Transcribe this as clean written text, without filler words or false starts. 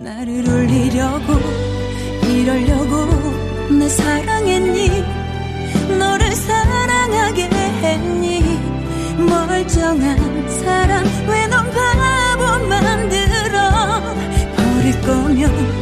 나를 울리려고 이러려고 내 사랑했니? 너를 사랑하게 했니? 멀쩡한 사람 왜 넌 바보 만들어? 버릴 거면